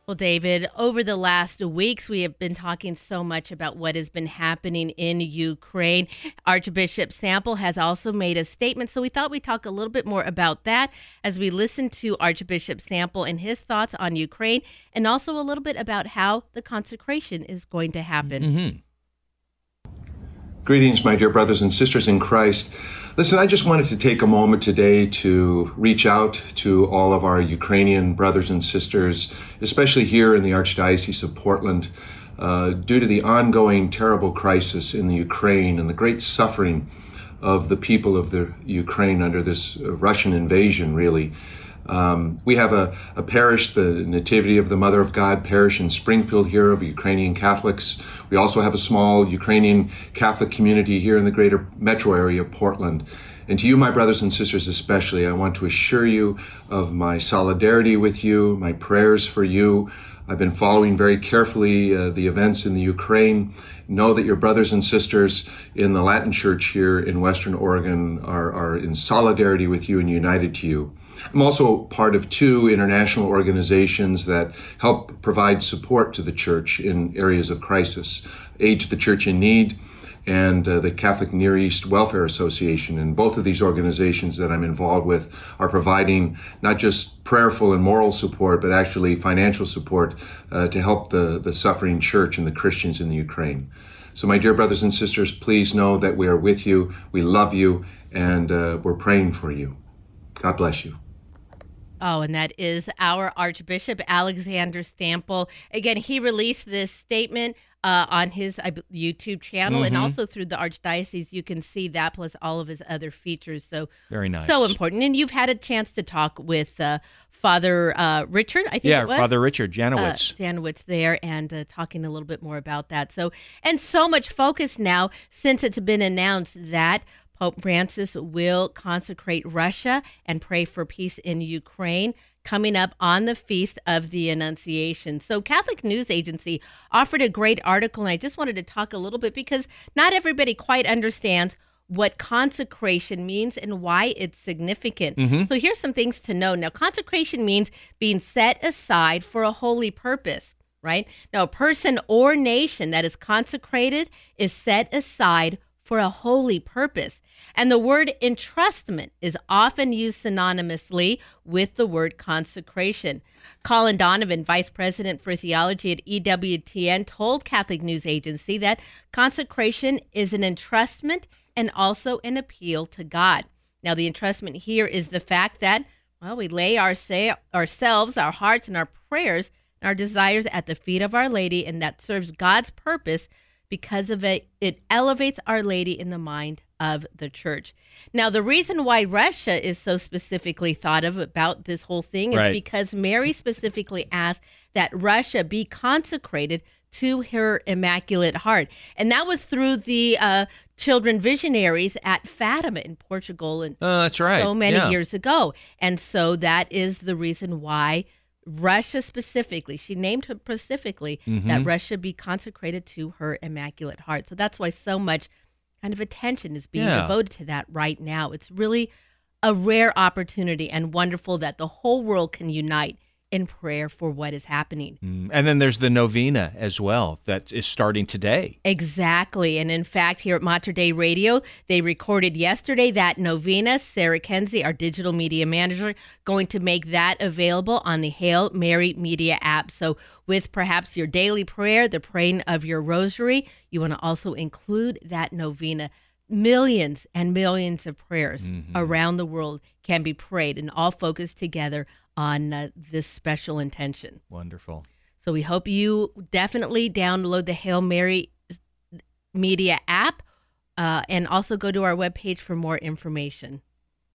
Well, David, over the last weeks, we have been talking so much about what has been happening in Ukraine. Archbishop Sample has also made a statement, so we thought we'd talk a little bit more about that as we listen to Archbishop Sample and his thoughts on Ukraine, and also a little bit about how the consecration is going to happen. Mm-hmm. Greetings, my dear brothers and sisters in Christ. Listen, I just wanted to take a moment today to reach out to all of our Ukrainian brothers and sisters, especially here in the Archdiocese of Portland, due to the ongoing terrible crisis in the Ukraine and the great suffering of the people of the Ukraine under this Russian invasion, really. We have a parish, the Nativity of the Mother of God parish in Springfield here of Ukrainian Catholics. We also have a small Ukrainian Catholic community here in the greater metro area of Portland. And to you, my brothers and sisters especially, I want to assure you of my solidarity with you, my prayers for you. I've been following very carefully the events in the Ukraine. Know that your brothers and sisters in the Latin Church here in Western Oregon are in solidarity with you and united to you. I'm also part of two international organizations that help provide support to the church in areas of crisis, Aid to the Church in Need and the Catholic Near East Welfare Association. And both of these organizations that I'm involved with are providing not just prayerful and moral support, but actually financial support to help the suffering church and the Christians in the Ukraine. So my dear brothers and sisters, please know that we are with you, we love you, and we're praying for you. God bless you. Oh, and that is our Archbishop Alexander Sample. Again, he released this statement on his YouTube channel, and also through the Archdiocese. You can see that plus all of his other features. So very nice, so important. And you've had a chance to talk with Father Richard, I think it was. Father Richard Janowitz. Janowitz there, and talking a little bit more about that. So, and so much focus now since it's been announced that Pope Francis will consecrate Russia and pray for peace in Ukraine coming up on the Feast of the Annunciation. So Catholic News Agency offered a great article, and I just wanted to talk a little bit because not everybody quite understands what consecration means and why it's significant. So here's some things to know. Now, consecration means being set aside for a holy purpose, right? Now, a person or nation that is consecrated is set aside for a holy purpose. And the word entrustment is often used synonymously with the word consecration. Colin Donovan, Vice President for Theology at EWTN, told Catholic News Agency that consecration is an entrustment and also an appeal to God. Now, the entrustment here is the fact that, well, we lay ourselves, our hearts, and our prayers and our desires at the feet of Our Lady, and that serves God's purpose. Because of it, it elevates Our Lady in the mind of the church. Now, the reason why Russia is so specifically thought of about this whole thing is because Mary specifically asked that Russia be consecrated to her Immaculate Heart. And that was through the children visionaries at Fatima in Portugal and that's right. so many years ago. And so that is the reason why Russia specifically, she named her specifically, that Russia be consecrated to her Immaculate Heart. So that's why so much kind of attention is being devoted to that right now. It's really a rare opportunity and wonderful that the whole world can unite in prayer for what is happening. And then there's the novena as well that is starting today. Exactly. And in fact, here at Mater Dei Radio, they recorded yesterday that novena. Sarah Kenzie, our digital media manager, going to make that available on the Hail Mary Media app. So with perhaps your daily prayer, the praying of your rosary, you want to also include that novena. Millions and millions of prayers around the world can be prayed and all focused together on this special intention. Wonderful. So we hope you definitely download the Hail Mary Media app and also go to our webpage for more information.